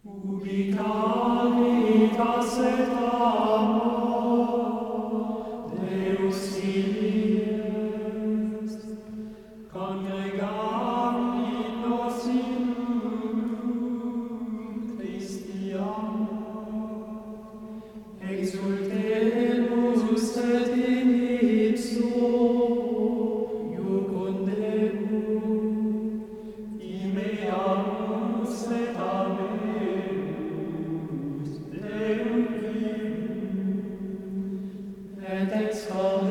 Ubi caritas et amor Deus Filii est, congregavit nos in unum Christi amor, exultemus et in ipso iucundemur, imeamus et amemus Deum vivum, et exaltamus